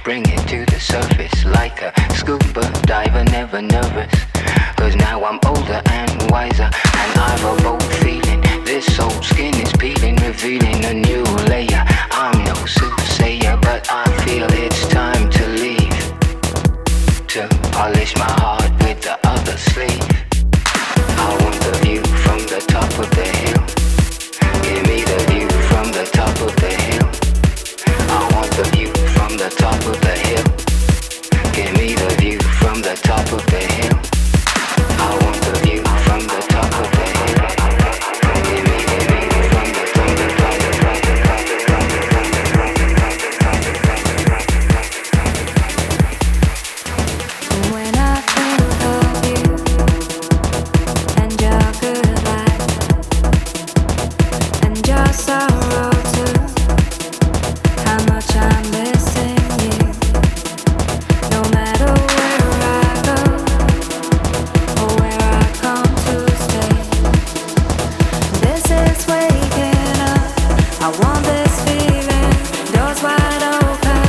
bring it to the surface like a scuba diver, never nervous. Cause now I'm older and wiser, and I've a bold feeling. This old skin is peeling, revealing a new layer. I'm no soothsayer, but I feel it's time to leave, to polish my heart with the other sleeve. I want the view from the top of the hill. Give me the view from the top of the hill. I want the view from the top of the hill. Give me the view from the top of the hill. I want the view from the top of the hill. Give me the view from the top of the hill. When I think of you and your good life and your sorrow too, how much I'm missing you. No matter where I go or where I come to stay, this is waking up. I want this feeling, doors wide open.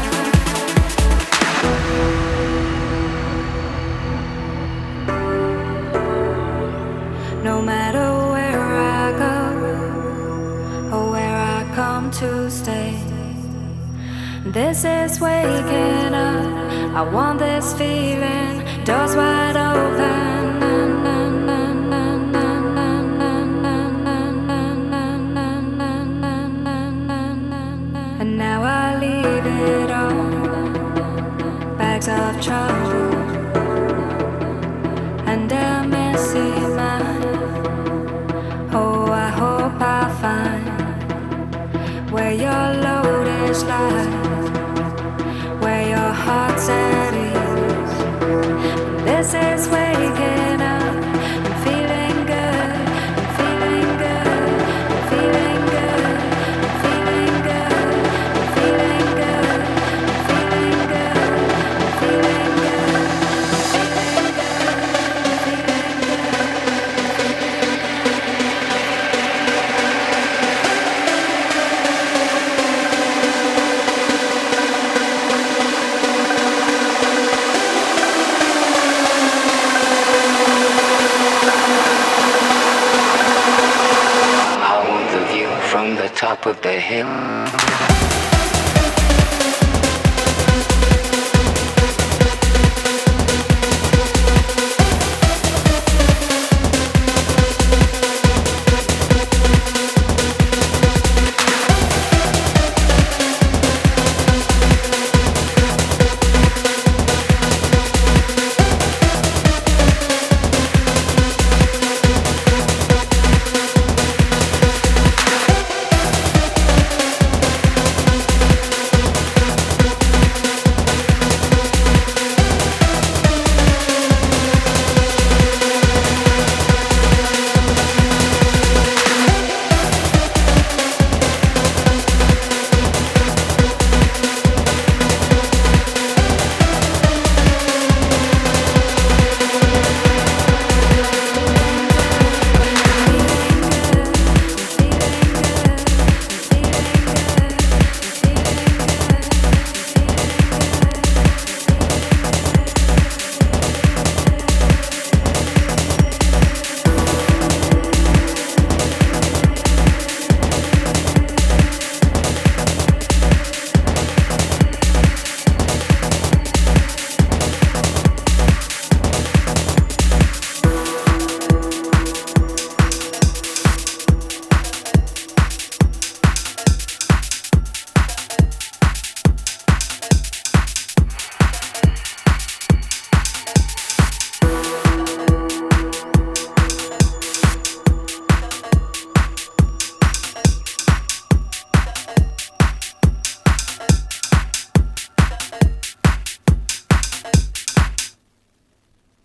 No matter where I go or where I come to stay, this is waking up. I want this feeling, doors wide open. And now I leave it all, bags of trouble and a messy mind. Oh, I hope I find where your load is light, where your heart's at ease. This is waking up. I'm feeling good. I'm feeling good. I'm feeling good. I'm feeling good. I'm feeling good. I'm feeling good. I'm feeling good. I want the view from the top of the hill.